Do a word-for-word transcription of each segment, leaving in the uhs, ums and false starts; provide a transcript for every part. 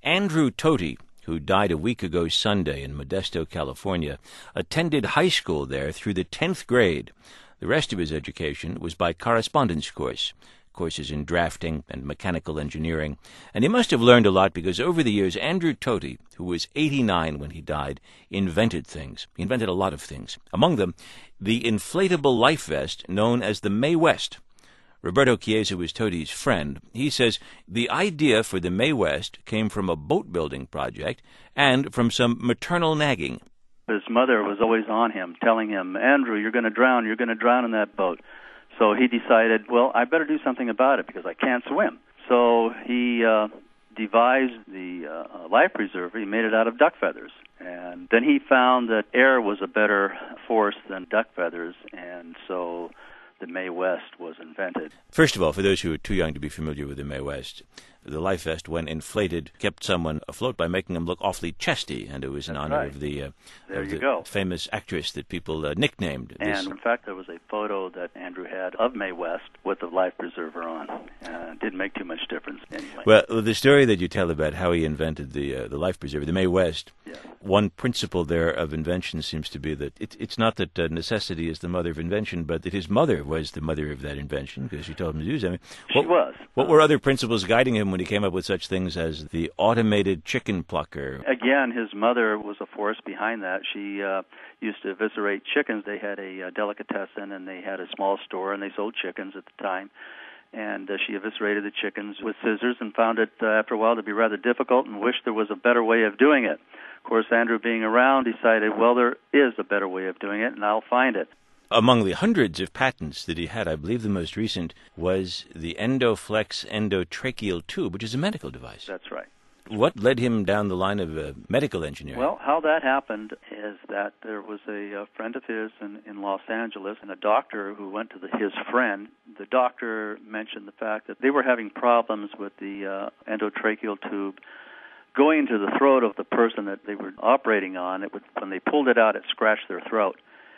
Andrew Toti, who died a week ago Sunday in Modesto, California, attended high school there through the tenth grade. The rest of his education was by correspondence course, courses in drafting and mechanical engineering, and he must have learned a lot because over the years Andrew Toti, who was eighty-nine when he died, invented things. He invented a lot of things. Among them, the inflatable life vest known as the Mae West. Roberto Chiesa was Toti's friend. He says the idea for the Mae West came from a boat-building project and from some maternal nagging. His mother was always on him, telling him, Andrew, you're going to drown, you're going to drown in that boat. So he decided, well, I better do something about it because I can't swim. So he uh, devised the uh, life preserver. He made it out of duck feathers. And then he found that air was a better force than duck feathers, and so the Mae West was invented. First of all, for those who are too young to be familiar with the Mae West, the life vest, when inflated, kept someone afloat by making them look awfully chesty, and it was in That's honor right. of the, uh, there of you the go. famous actress that people uh, nicknamed this. And in fact, there was a photo that Andrew had of Mae West with the life preserver on. Uh, it didn't make too much difference anyway. Well, the story that you tell about how he invented the uh, the life preserver, the Mae West, yes. One principle there of invention seems to be that it, it's not that uh, necessity is the mother of invention, but that his mother was the mother of that invention because she told him to do something. She what, was. What were other principles guiding him when he came up with such things as the automated chicken plucker? Again, his mother was a force behind that. She uh, used to eviscerate chickens. They had a uh, delicatessen, and they had a small store, and they sold chickens at the time. And uh, she eviscerated the chickens with scissors and found it, uh, after a while, to be rather difficult and wished there was a better way of doing it. Of course, Andrew, being around, decided, well, there is a better way of doing it, and I'll find it. Among the hundreds of patents that he had, I believe the most recent was the Endoflex endotracheal tube, which is a medical device. That's right. What led him down the line of uh, medical engineering? Well, how that happened is that there was a, a friend of his in, in Los Angeles and a doctor who went to the, his friend. The doctor mentioned the fact that they were having problems with the uh, endotracheal tube going into the throat of the person that they were operating on. It would, when they pulled it out, it scratched their throat.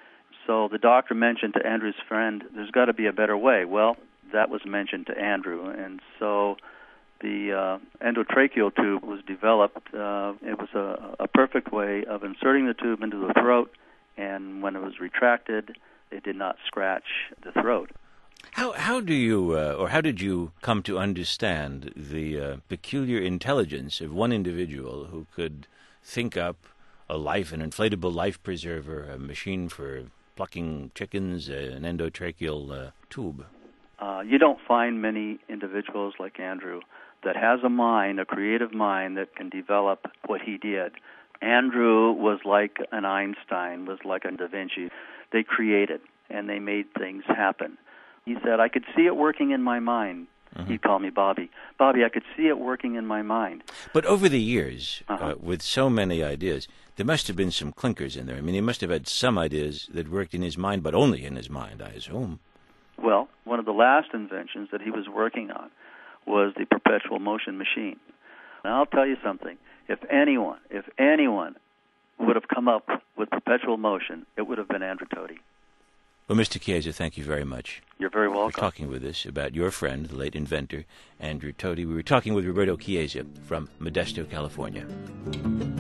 So the doctor mentioned to Andrew's friend, there's got to be a better way. Well, that was mentioned to Andrew, and so the uh, endotracheal tube was developed. Uh, it was a, a perfect way of inserting the tube into the throat, and when it was retracted, it did not scratch the throat. How how do you, uh, or how did you come to understand the uh, peculiar intelligence of one individual who could think up a life, an inflatable life preserver, a machine for plucking chickens, uh, an endotracheal uh, tube? Uh, you don't find many individuals like Andrew that has a mind, a creative mind, that can develop what he did. Andrew was like an Einstein, was like a Da Vinci. They created, and they made things happen. He said, I could see it working in my mind. Mm-hmm. He'd call me Bobby. Bobby, I could see it working in my mind. But over the years, uh-huh. uh, with so many ideas, there must have been some clinkers in there. I mean, he must have had some ideas that worked in his mind, but only in his mind, I assume. Well, one of the last inventions that he was working on was the perpetual motion machine. And I'll tell you something. If anyone, if anyone would have come up with perpetual motion, it would have been Andrew Toti. Well, Mister Chiesa, thank you very much. You're very welcome. For talking with us about your friend, the late inventor, Andrew Toti. We were talking with Roberto Chiesa from Modesto, California.